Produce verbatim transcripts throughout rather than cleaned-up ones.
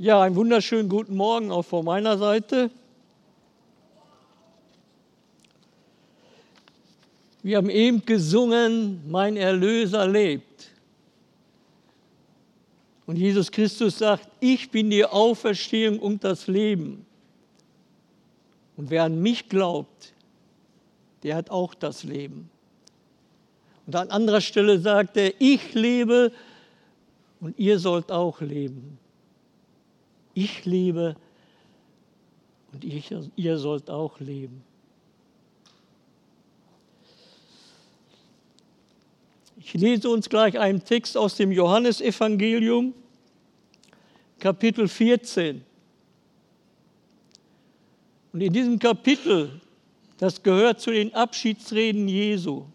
Ja, einen wunderschönen guten Morgen auch von meiner Seite. Wir haben eben gesungen, mein Erlöser lebt. Und Jesus Christus sagt, ich bin die Auferstehung und das Leben. Und wer an mich glaubt, der hat auch das Leben. Und an anderer Stelle sagt er, ich lebe und ihr sollt auch leben. Ich lebe und ich, ihr sollt auch leben. Ich lese uns gleich einen Text aus dem Johannesevangelium, Kapitel vierzehn. Und in diesem Kapitel, das gehört zu den Abschiedsreden Jesu.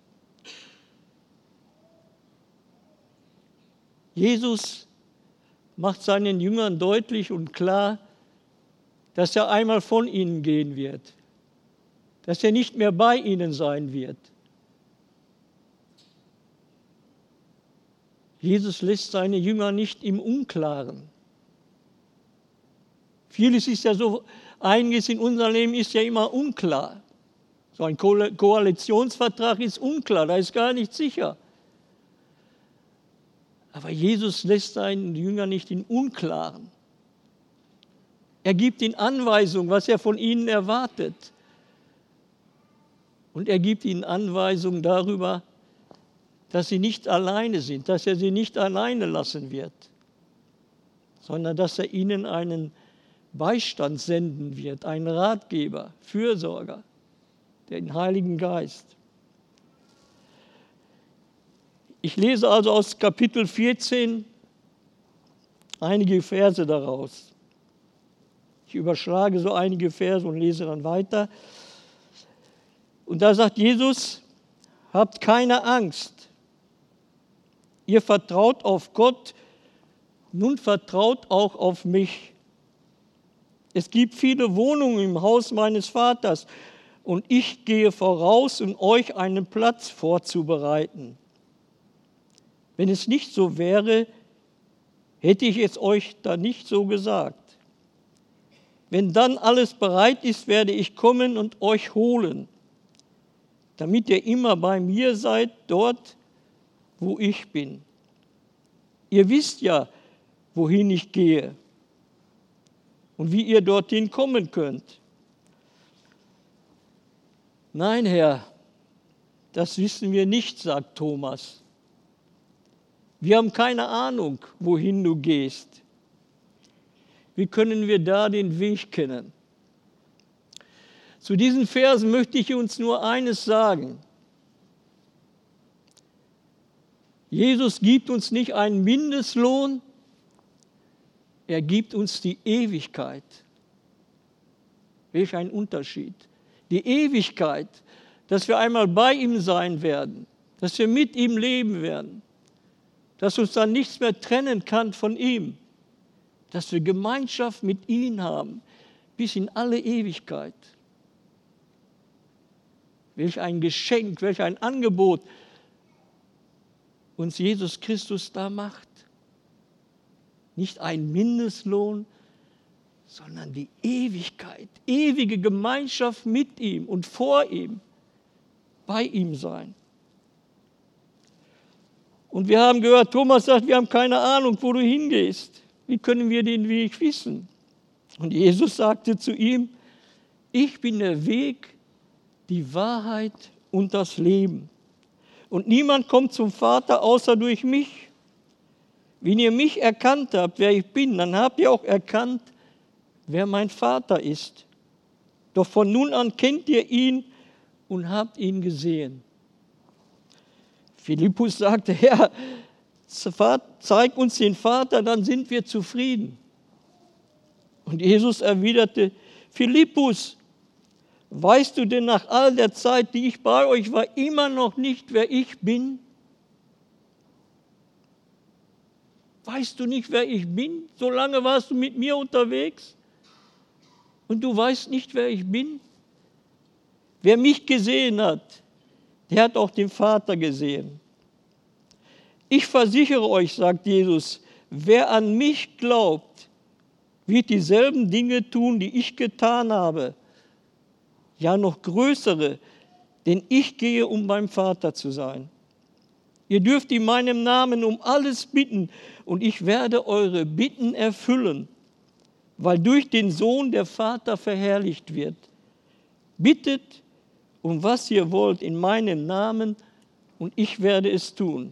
Jesus macht seinen Jüngern deutlich und klar, dass er einmal von ihnen gehen wird, dass er nicht mehr bei ihnen sein wird. Jesus lässt seine Jünger nicht im Unklaren. Vieles ist ja so, einiges in unserem Leben ist ja immer unklar. So ein Ko- Koalitionsvertrag ist unklar, da ist gar nicht sicher. Aber Jesus lässt seinen Jünger nicht im Unklaren. Er gibt ihnen Anweisungen, was er von ihnen erwartet. Und er gibt ihnen Anweisungen darüber, dass sie nicht alleine sind, dass er sie nicht alleine lassen wird, sondern dass er ihnen einen Beistand senden wird, einen Ratgeber, Fürsorger, den Heiligen Geist. Ich lese also aus Kapitel vierzehn einige Verse daraus. Ich überschlage so einige Verse und lese dann weiter. Und da sagt Jesus, habt keine Angst. Ihr vertraut auf Gott, nun vertraut auch auf mich. Es gibt viele Wohnungen im Haus meines Vaters und ich gehe voraus, um euch einen Platz vorzubereiten. Wenn es nicht so wäre, hätte ich es euch da nicht so gesagt. Wenn dann alles bereit ist, werde ich kommen und euch holen, damit ihr immer bei mir seid, dort, wo ich bin. Ihr wisst ja, wohin ich gehe und wie ihr dorthin kommen könnt. Nein, Herr, das wissen wir nicht, sagt Thomas. Wir haben keine Ahnung, wohin du gehst. Wie können wir da den Weg kennen? Zu diesen Versen möchte ich uns nur eines sagen. Jesus gibt uns nicht einen Mindestlohn, er gibt uns die Ewigkeit. Welch ein Unterschied. Die Ewigkeit, dass wir einmal bei ihm sein werden, dass wir mit ihm leben werden, dass uns dann nichts mehr trennen kann von ihm, dass wir Gemeinschaft mit ihm haben, bis in alle Ewigkeit. Welch ein Geschenk, welch ein Angebot uns Jesus Christus da macht. Nicht ein Mindestlohn, sondern die Ewigkeit, ewige Gemeinschaft mit ihm und vor ihm, bei ihm sein. Und wir haben gehört, Thomas sagt, wir haben keine Ahnung, wo du hingehst. Wie können wir den Weg wissen? Und Jesus sagte zu ihm, ich bin der Weg, die Wahrheit und das Leben. Und niemand kommt zum Vater außer durch mich. Wenn ihr mich erkannt habt, wer ich bin, dann habt ihr auch erkannt, wer mein Vater ist. Doch von nun an kennt ihr ihn und habt ihn gesehen. Philippus sagte, Herr, zeig uns den Vater, dann sind wir zufrieden. Und Jesus erwiderte, Philippus, weißt du denn nach all der Zeit, die ich bei euch war, immer noch nicht, wer ich bin? Weißt du nicht, wer ich bin? So lange warst du mit mir unterwegs und du weißt nicht, wer ich bin? Wer mich gesehen hat, der hat auch den Vater gesehen. Ich versichere euch, sagt Jesus, wer an mich glaubt, wird dieselben Dinge tun, die ich getan habe, ja noch größere, denn ich gehe, um beim Vater zu sein. Ihr dürft in meinem Namen um alles bitten und ich werde eure Bitten erfüllen, weil durch den Sohn der Vater verherrlicht wird. Bittet um was ihr wollt in meinem Namen und ich werde es tun.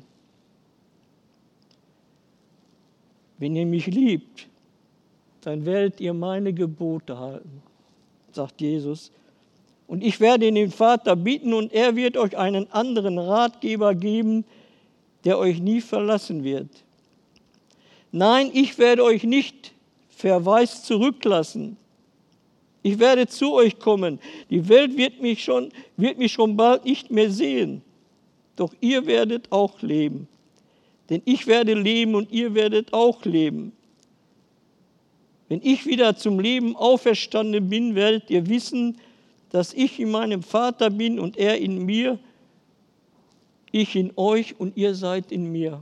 Wenn ihr mich liebt, dann werdet ihr meine Gebote halten, sagt Jesus. Und ich werde den Vater bitten und er wird euch einen anderen Ratgeber geben, der euch nie verlassen wird. Nein, ich werde euch nicht verwaist zurücklassen. Ich werde zu euch kommen. Die Welt wird mich schon, wird mich schon bald nicht mehr sehen. Doch ihr werdet auch leben. Denn ich werde leben und ihr werdet auch leben. Wenn ich wieder zum Leben auferstanden bin, werdet ihr wissen, dass ich in meinem Vater bin und er in mir, ich in euch und ihr seid in mir.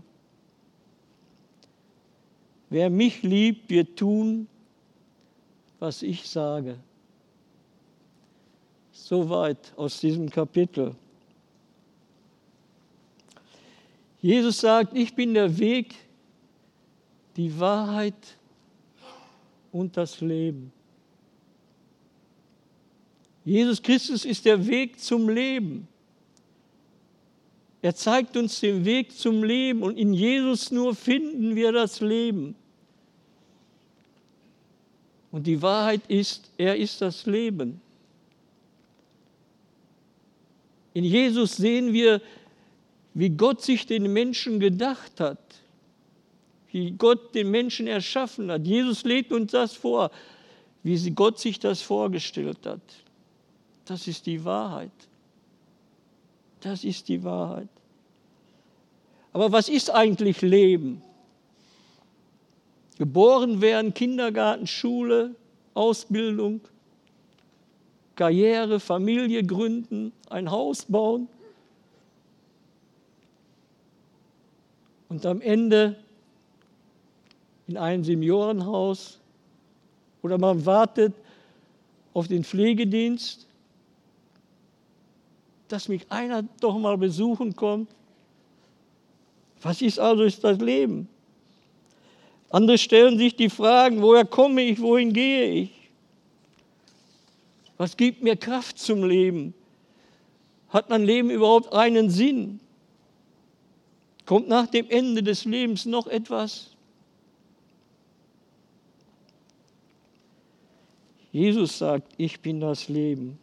Wer mich liebt, wird tun, was ich sage. Soweit aus diesem Kapitel. Jesus sagt, ich bin der Weg, die Wahrheit und das Leben. Jesus Christus ist der Weg zum Leben. Er zeigt uns den Weg zum Leben und in Jesus nur finden wir das Leben. Und die Wahrheit ist, er ist das Leben. In Jesus sehen wir, wie Gott sich den Menschen gedacht hat, wie Gott den Menschen erschaffen hat. Jesus legt uns das vor, wie Gott sich das vorgestellt hat. Das ist die Wahrheit. Das ist die Wahrheit. Aber was ist eigentlich Leben? Geboren werden, Kindergarten, Schule, Ausbildung, Karriere, Familie gründen, ein Haus bauen. Und am Ende in einem Seniorenhaus oder man wartet auf den Pflegedienst, dass mich einer doch mal besuchen kommt. Was ist also ist das Leben? Andere stellen sich die Fragen, woher komme ich, wohin gehe ich? Was gibt mir Kraft zum Leben? Hat mein Leben überhaupt einen Sinn? Kommt nach dem Ende des Lebens noch etwas? Jesus sagt, ich bin das Leben.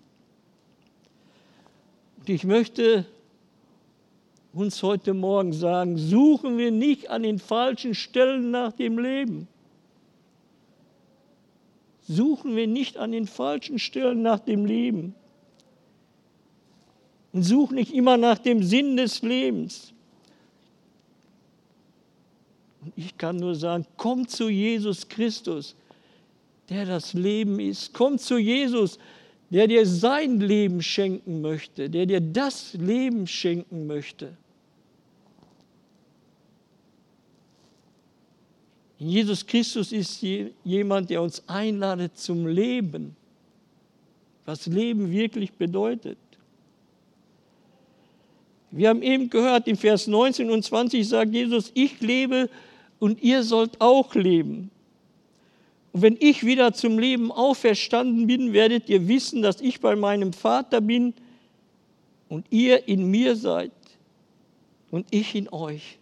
Und ich möchte uns heute Morgen sagen, suchen wir nicht an den falschen Stellen nach dem Leben. Suchen wir nicht an den falschen Stellen nach dem Leben. Und suchen nicht immer nach dem Sinn des Lebens. Und ich kann nur sagen, komm zu Jesus Christus, der das Leben ist. Komm zu Jesus, der dir sein Leben schenken möchte, der dir das Leben schenken möchte. In Jesus Christus ist jemand, der uns einladet zum Leben, was Leben wirklich bedeutet. Wir haben eben gehört, in Vers neunzehn und zwanzig sagt Jesus, ich lebe und ihr sollt auch leben. Und wenn ich wieder zum Leben auferstanden bin, werdet ihr wissen, dass ich bei meinem Vater bin und ihr in mir seid und ich in euch.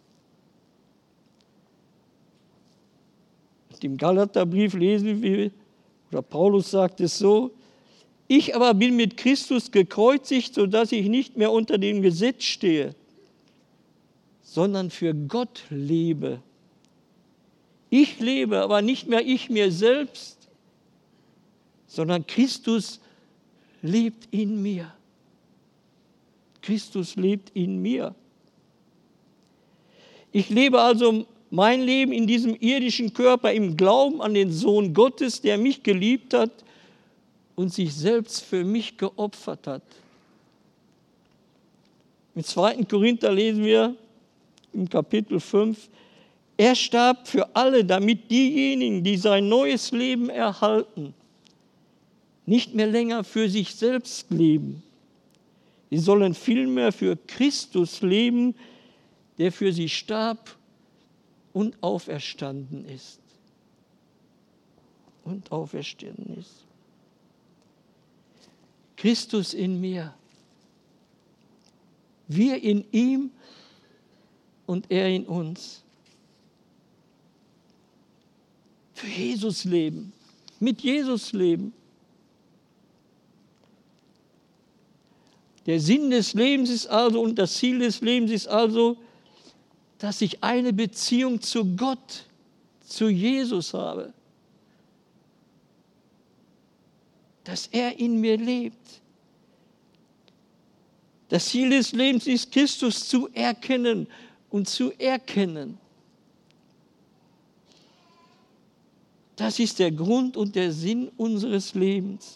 Und im Galaterbrief lesen wir, oder Paulus sagt es so, ich aber bin mit Christus gekreuzigt, sodass ich nicht mehr unter dem Gesetz stehe, sondern für Gott lebe. Ich lebe, aber nicht mehr ich mir selbst, sondern Christus lebt in mir. Christus lebt in mir. Ich lebe also mein Leben in diesem irdischen Körper im Glauben an den Sohn Gottes, der mich geliebt hat und sich selbst für mich geopfert hat. Im zweiten Korinther lesen wir im Kapitel fünf, Er starb für alle, damit diejenigen, die sein neues Leben erhalten, nicht mehr länger für sich selbst leben. Sie sollen vielmehr für Christus leben, der für sie starb und auferstanden ist. Und auferstanden ist. Christus in mir. Wir in ihm und er in uns. Für Jesus leben, mit Jesus leben. Der Sinn des Lebens ist also und das Ziel des Lebens ist also, dass ich eine Beziehung zu Gott, zu Jesus habe. Dass er in mir lebt. Das Ziel des Lebens ist, Christus zu erkennen und zu erkennen. Das ist der Grund und der Sinn unseres Lebens.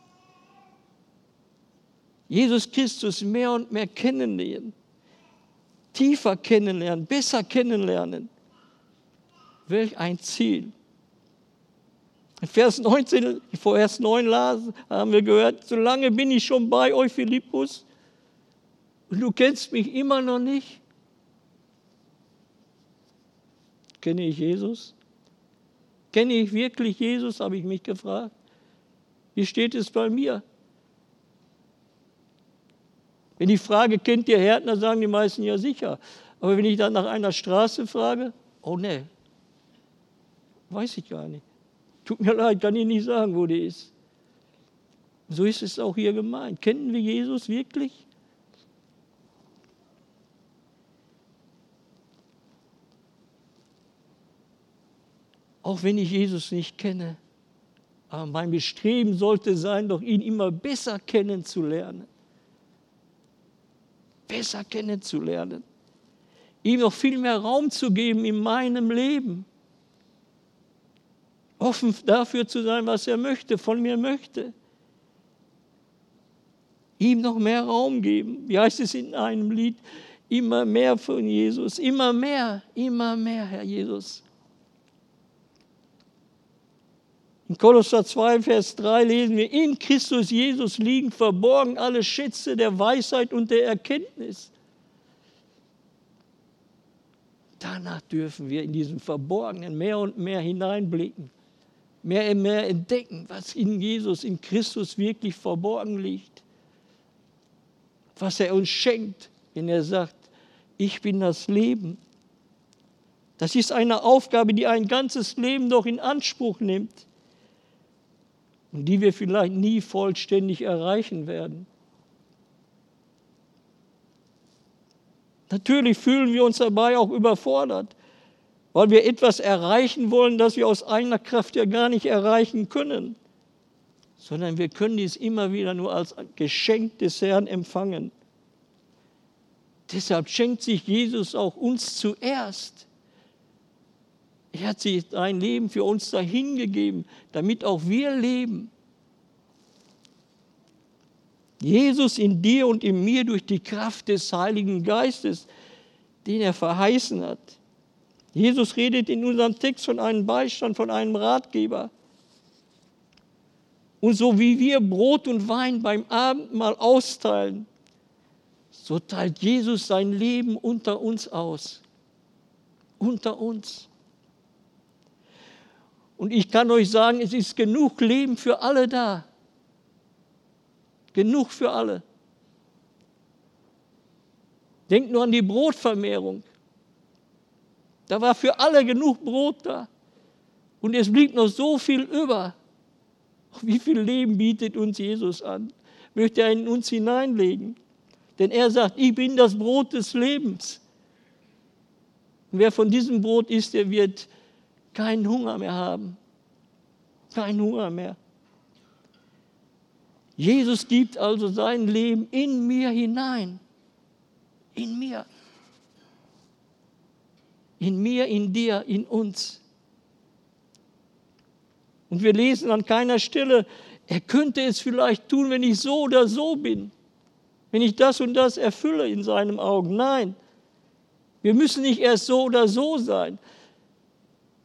Jesus Christus mehr und mehr kennenlernen, tiefer kennenlernen, besser kennenlernen. Welch ein Ziel. In Vers neunzehn, vor Vers neun lasen, haben wir gehört, solange bin ich schon bei euch, Philippus, und du kennst mich immer noch nicht. Kenne ich Jesus? Kenne ich wirklich Jesus, habe ich mich gefragt. Wie steht es bei mir? Wenn ich frage, kennt ihr Härtner, sagen die meisten ja sicher. Aber wenn ich dann nach einer Straße frage, oh ne, weiß ich gar nicht. Tut mir leid, kann ich nicht sagen, wo die ist. So ist es auch hier gemeint. Kennen wir Jesus wirklich? Auch wenn ich Jesus nicht kenne, aber mein Bestreben sollte sein, doch ihn immer besser kennenzulernen. Besser kennenzulernen. Ihm noch viel mehr Raum zu geben in meinem Leben. Offen dafür zu sein, was er möchte, von mir möchte. Ihm noch mehr Raum geben. Wie heißt es in einem Lied? Immer mehr von Jesus. Immer mehr, immer mehr, Herr Jesus. In Kolosser zwei, Vers drei lesen wir, in Christus Jesus liegen verborgen alle Schätze der Weisheit und der Erkenntnis. Danach dürfen wir in diesem Verborgenen mehr und mehr hineinblicken, mehr und mehr entdecken, was in Jesus, in Christus wirklich verborgen liegt. Was er uns schenkt, wenn er sagt, ich bin das Leben. Das ist eine Aufgabe, die ein ganzes Leben doch in Anspruch nimmt. Und die wir vielleicht nie vollständig erreichen werden. Natürlich fühlen wir uns dabei auch überfordert, weil wir etwas erreichen wollen, das wir aus eigener Kraft ja gar nicht erreichen können, sondern wir können dies immer wieder nur als Geschenk des Herrn empfangen. Deshalb schenkt sich Jesus auch uns zuerst. Er hat sich sein Leben für uns dahingegeben, damit auch wir leben. Jesus in dir und in mir durch die Kraft des Heiligen Geistes, den er verheißen hat. Jesus redet in unserem Text von einem Beistand, von einem Ratgeber. Und so wie wir Brot und Wein beim Abendmahl austeilen, so teilt Jesus sein Leben unter uns aus. Unter uns. Und ich kann euch sagen, es ist genug Leben für alle da. Genug für alle. Denkt nur an die Brotvermehrung. Da war für alle genug Brot da. Und es blieb noch so viel über. Wie viel Leben bietet uns Jesus an? Möchte er in uns hineinlegen? Denn er sagt, ich bin das Brot des Lebens. Und wer von diesem Brot isst, der wird keinen Hunger mehr haben. Keinen Hunger mehr. Jesus gibt also sein Leben in mir hinein. In mir. In mir, in dir, in uns. Und wir lesen an keiner Stelle, er könnte es vielleicht tun, wenn ich so oder so bin. Wenn ich das und das erfülle in seinen Augen. Nein, wir müssen nicht erst so oder so sein.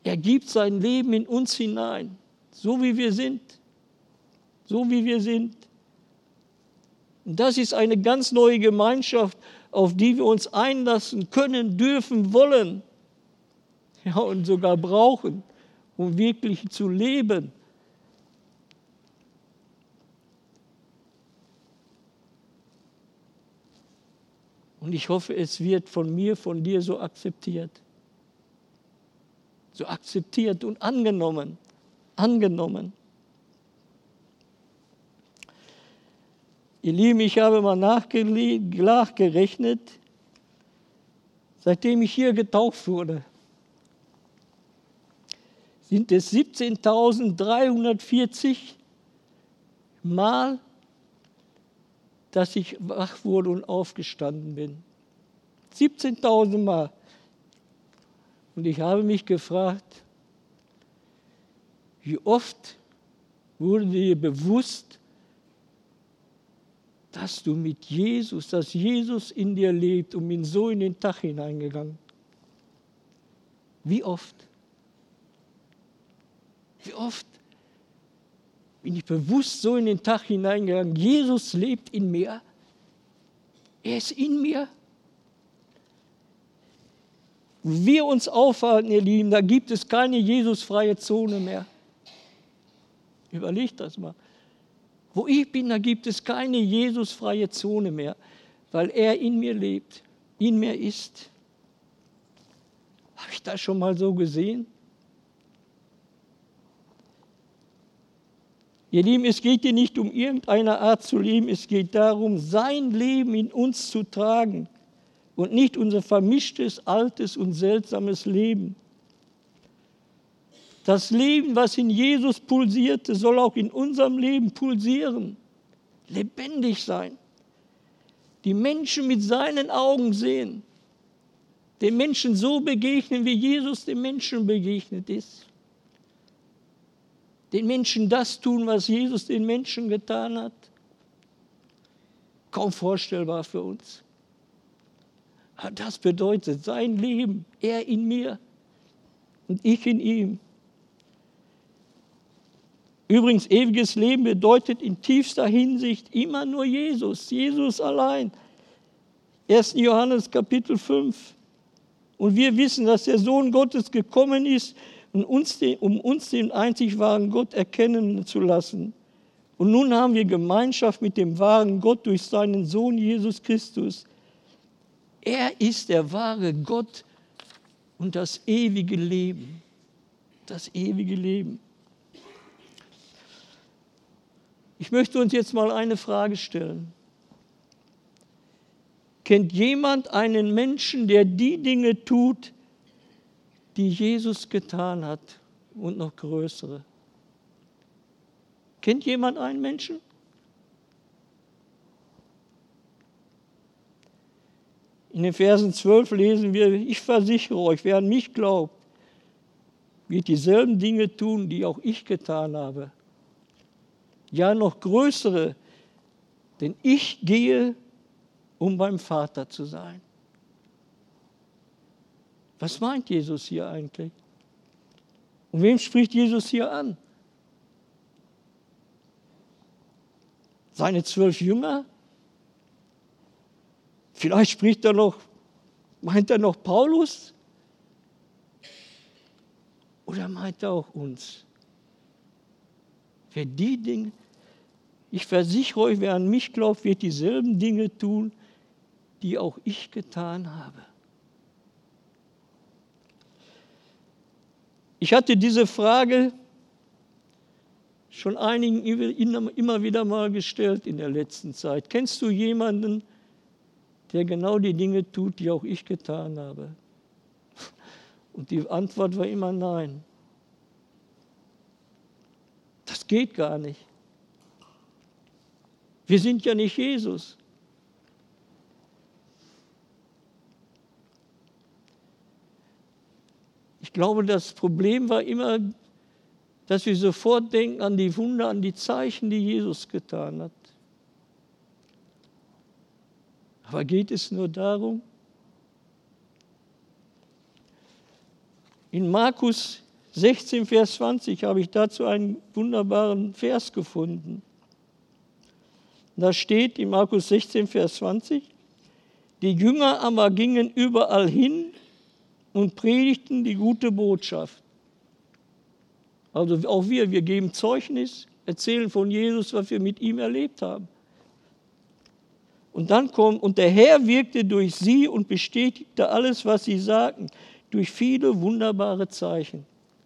Er gibt sein Leben in uns hinein, so wie wir sind. So wie wir sind. Und das ist eine ganz neue Gemeinschaft, auf die wir uns einlassen können, dürfen, wollen. Ja, und sogar brauchen, um wirklich zu leben. Und ich hoffe, es wird von mir, von dir so akzeptiert. So akzeptiert und angenommen. Angenommen. Ihr Lieben, ich habe mal nachgerechnet, seitdem ich hier getauft wurde, sind es siebzehntausenddreihundertvierzig Mal, dass ich wach wurde und aufgestanden bin. siebzehntausend Mal. Und ich habe mich gefragt, wie oft wurde dir bewusst, dass du mit Jesus, dass Jesus in dir lebt und bin so in den Tag hineingegangen. Wie oft? Wie oft bin ich bewusst so in den Tag hineingegangen? Jesus lebt in mir. Er ist in mir. Wo wir uns aufhalten, ihr Lieben, da gibt es keine Jesusfreie Zone mehr. Überlegt das mal. Wo ich bin, da gibt es keine Jesusfreie Zone mehr, weil er in mir lebt, in mir ist. Habe ich das schon mal so gesehen? Ihr Lieben, es geht hier nicht um irgendeine Art zu leben, es geht darum, sein Leben in uns zu tragen und nicht unser vermischtes, altes und seltsames Leben. Das Leben, was in Jesus pulsierte, soll auch in unserem Leben pulsieren, lebendig sein. Die Menschen mit seinen Augen sehen, den Menschen so begegnen, wie Jesus den Menschen begegnet ist. Den Menschen das tun, was Jesus den Menschen getan hat. Kaum vorstellbar für uns. Aber das bedeutet sein Leben, er in mir und ich in ihm. Übrigens, ewiges Leben bedeutet in tiefster Hinsicht immer nur Jesus, Jesus allein. erster Johannes Kapitel fünf. Und wir wissen, dass der Sohn Gottes gekommen ist, um uns den, um uns den einzig wahren Gott erkennen zu lassen. Und nun haben wir Gemeinschaft mit dem wahren Gott durch seinen Sohn Jesus Christus. Er ist der wahre Gott und das ewige Leben. Das ewige Leben. Ich möchte uns jetzt mal eine Frage stellen. Kennt jemand einen Menschen, der die Dinge tut, die Jesus getan hat und noch größere? Kennt jemand einen Menschen? In den Versen zwölf lesen wir, ich versichere euch, wer an mich glaubt, wird dieselben Dinge tun, die auch ich getan habe. Ja, noch größere, denn ich gehe, um beim Vater zu sein. Was meint Jesus hier eigentlich? Und wen spricht Jesus hier an? Seine zwölf Jünger? Vielleicht spricht er noch, meint er noch Paulus? Oder meint er auch uns? Wer die Dinge, ich versichere euch, wer an mich glaubt, wird dieselben Dinge tun, die auch ich getan habe. Ich hatte diese Frage schon einigen immer wieder mal gestellt in der letzten Zeit. Kennst du jemanden, der genau die Dinge tut, die auch ich getan habe? Und die Antwort war immer nein. Das geht gar nicht. Wir sind ja nicht Jesus. Ich glaube, das Problem war immer, dass wir sofort denken an die Wunder, an die Zeichen, die Jesus getan hat. Aber geht es nur darum? In Markus sechzehn, Vers zwanzig habe ich dazu einen wunderbaren Vers gefunden. Da steht in Markus sechzehn, Vers zwanzig, die Jünger aber gingen überall hin und predigten die gute Botschaft. Also auch wir, wir geben Zeugnis, erzählen von Jesus, was wir mit ihm erlebt haben. Und dann kommt, und der Herr wirkte durch sie und bestätigte alles, was sie sagten, durch viele wunderbare Zeichen.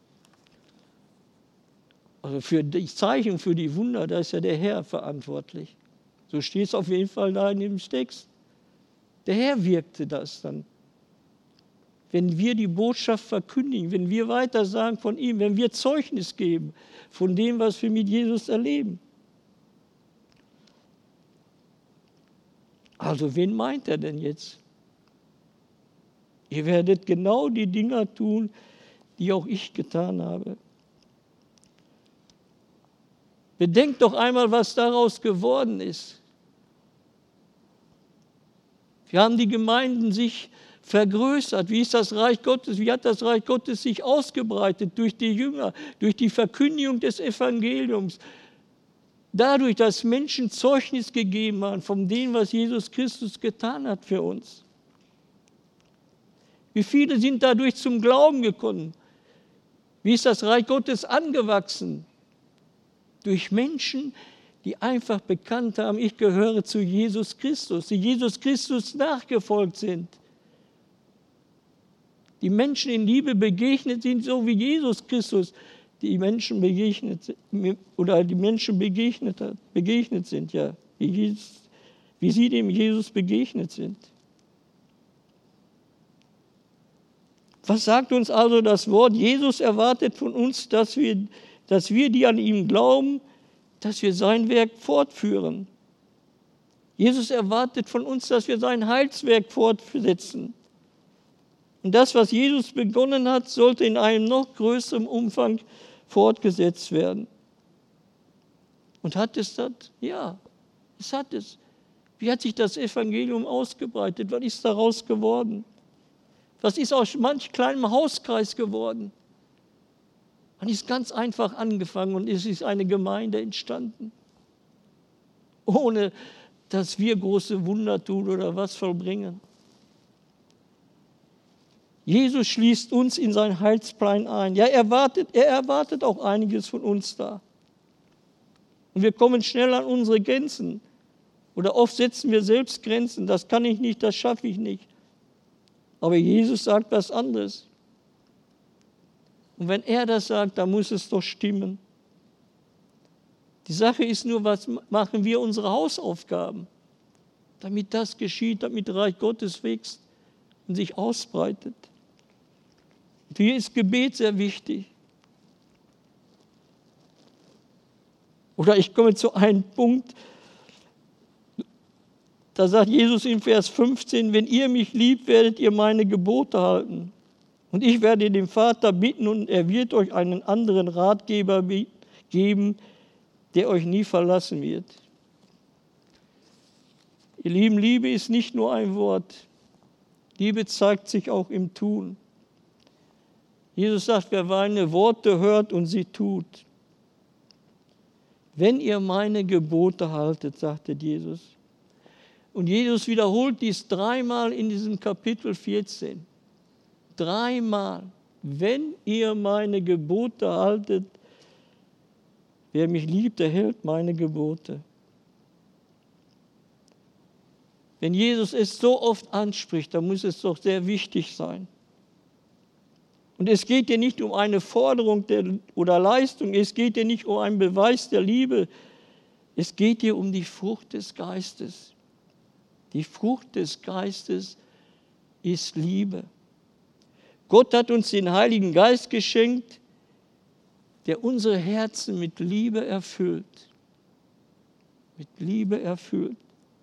Also für die Zeichen, für die Wunder, da ist ja der Herr verantwortlich. So steht es auf jeden Fall da in dem Text. Der Herr wirkte das dann. Wenn wir die Botschaft verkündigen, wenn wir weiter sagen von ihm, wenn wir Zeugnis geben von dem, was wir mit Jesus erleben. Also wen meint er denn jetzt? Ihr werdet genau die Dinger tun, die auch ich getan habe. Bedenkt doch einmal, was daraus geworden ist. Wir haben die Gemeinden sich vergrößert. Wie ist das Reich Gottes? Wie hat das Reich Gottes sich ausgebreitet? Durch die Jünger, durch die Verkündigung des Evangeliums. Dadurch, dass Menschen Zeugnis gegeben haben von dem, was Jesus Christus getan hat für uns. Wie viele sind dadurch zum Glauben gekommen? Wie ist das Reich Gottes angewachsen? Durch Menschen, die einfach bekannt haben, ich gehöre zu Jesus Christus, die Jesus Christus nachgefolgt sind. Die Menschen in Liebe begegnet sind, so wie Jesus Christus die Menschen begegnet oder die Menschen begegnet hat, begegnet sind, ja, wie, Jesus, wie sie dem Jesus begegnet sind. Was sagt uns also das Wort? Jesus erwartet von uns, dass wir, dass wir, die an ihm glauben, dass wir sein Werk fortführen. Jesus erwartet von uns, dass wir sein Heilswerk fortsetzen. Und das, was Jesus begonnen hat, sollte in einem noch größeren Umfang fortgesetzt werden. Und hat es das? Ja, es hat es. Wie hat sich das Evangelium ausgebreitet? Was ist daraus geworden? Was ist aus manch kleinem Hauskreis geworden? Man ist ganz einfach angefangen und es ist eine Gemeinde entstanden. Ohne, dass wir große Wunder tun oder was vollbringen. Jesus schließt uns in sein Heilsplan ein. Ja, er erwartet, er erwartet auch einiges von uns da. Und wir kommen schnell an unsere Grenzen. Oder oft setzen wir selbst Grenzen. Das kann ich nicht, das schaffe ich nicht. Aber Jesus sagt was anderes. Und wenn er das sagt, dann muss es doch stimmen. Die Sache ist nur, was machen wir unsere Hausaufgaben, damit das geschieht, damit das Reich Gottes wächst und sich ausbreitet. Und hier ist Gebet sehr wichtig. Oder ich komme zu einem Punkt, da sagt Jesus in Vers fünfzehn, wenn ihr mich liebt, werdet ihr meine Gebote halten. Und ich werde den Vater bitten und er wird euch einen anderen Ratgeber geben, der euch nie verlassen wird. Ihr Lieben, Liebe ist nicht nur ein Wort. Liebe zeigt sich auch im Tun. Jesus sagt, wer meine Worte hört und sie tut. Wenn ihr meine Gebote haltet, sagte Jesus. Und Jesus wiederholt dies dreimal in diesem Kapitel vierzehn. Dreimal. Wenn ihr meine Gebote haltet, wer mich liebt, der hält meine Gebote. Wenn Jesus es so oft anspricht, dann muss es doch sehr wichtig sein. Und es geht hier nicht um eine Forderung der, oder Leistung, es geht hier nicht um einen Beweis der Liebe, es geht hier um die Frucht des Geistes. Die Frucht des Geistes ist Liebe. Gott hat uns den Heiligen Geist geschenkt, der unsere Herzen mit Liebe erfüllt. Mit Liebe erfüllt.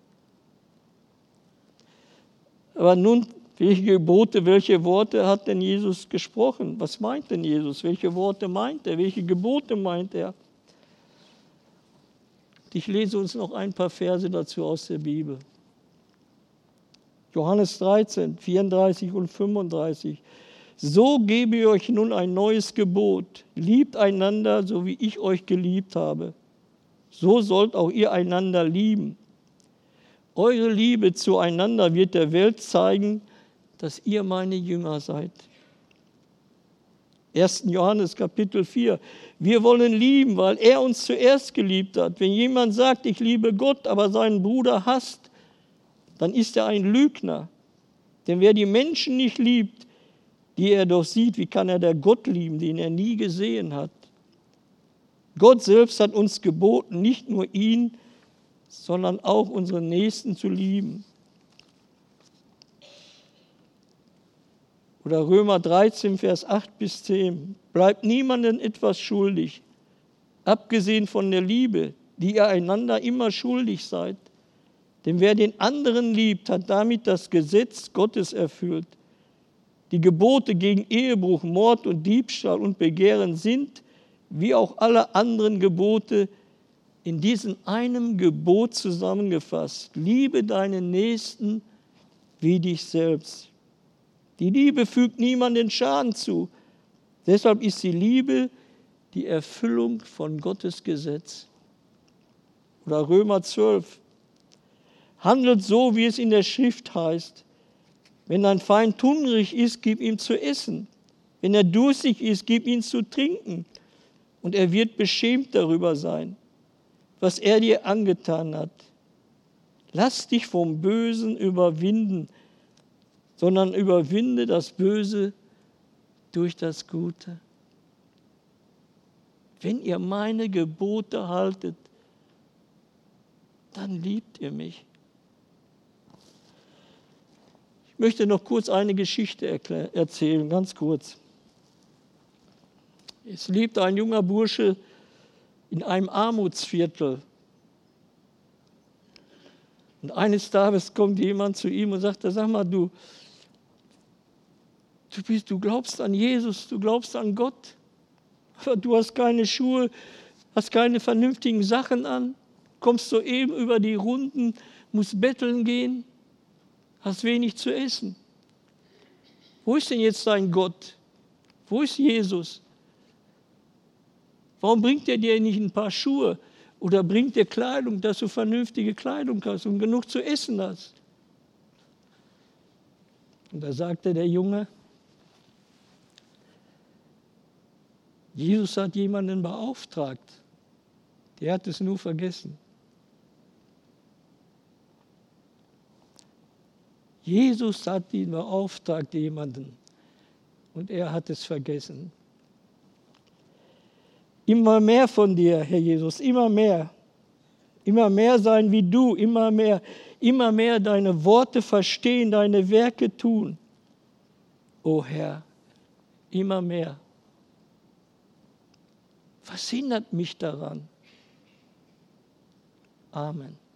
Aber nun, welche Gebote, welche Worte hat denn Jesus gesprochen? Was meint denn Jesus? Welche Worte meint er? Welche Gebote meint er? Ich lese uns noch ein paar Verse dazu aus der Bibel. Johannes dreizehn, vierunddreißig und fünfunddreißig. So gebe ich euch nun ein neues Gebot. Liebt einander, so wie ich euch geliebt habe. So sollt auch ihr einander lieben. Eure Liebe zueinander wird der Welt zeigen, dass ihr meine Jünger seid. ersten Johannes Kapitel vier. Wir wollen lieben, weil er uns zuerst geliebt hat. Wenn jemand sagt, ich liebe Gott, aber seinen Bruder hasst, dann ist er ein Lügner. Denn wer die Menschen nicht liebt, die er doch sieht, wie kann er der Gott lieben, den er nie gesehen hat? Gott selbst hat uns geboten, nicht nur ihn, sondern auch unseren Nächsten zu lieben. Oder Römer dreizehn, Vers acht bis zehn. Bleibt niemandem etwas schuldig, abgesehen von der Liebe, die ihr einander immer schuldig seid. Denn wer den anderen liebt, hat damit das Gesetz Gottes erfüllt. Die Gebote gegen Ehebruch, Mord und Diebstahl und Begehren sind, wie auch alle anderen Gebote, in diesem einem Gebot zusammengefasst. Liebe deinen Nächsten wie dich selbst. Die Liebe fügt niemanden Schaden zu. Deshalb ist die Liebe die Erfüllung von Gottes Gesetz. Oder Römer zwölf. Handelt so, wie es in der Schrift heißt. Wenn dein Feind hungrig ist, gib ihm zu essen. Wenn er durstig ist, gib ihm zu trinken. Und er wird beschämt darüber sein, was er dir angetan hat. Lass dich vom Bösen überwinden, sondern überwinde das Böse durch das Gute. Wenn ihr meine Gebote haltet, dann liebt ihr mich. Ich möchte noch kurz eine Geschichte erzählen, ganz kurz. Es lebte ein junger Bursche in einem Armutsviertel. Und eines Tages kommt jemand zu ihm und sagt, sag mal, du, du, bist, du glaubst an Jesus, du glaubst an Gott, aber du hast keine Schuhe, hast keine vernünftigen Sachen an, kommst soeben über die Runden, musst betteln gehen, hast wenig zu essen. Wo ist denn jetzt dein Gott? Wo ist Jesus? Warum bringt er dir nicht ein paar Schuhe oder bringt dir Kleidung, dass du vernünftige Kleidung hast und genug zu essen hast? Und da sagte der Junge, Jesus hat jemanden beauftragt, der hat es nur vergessen. Jesus hat ihn beauftragt, jemanden, und er hat es vergessen. Immer mehr von dir, Herr Jesus, immer mehr. Immer mehr sein wie du, immer mehr. Immer mehr deine Worte verstehen, deine Werke tun. O Herr, immer mehr. Was hindert mich daran? Amen.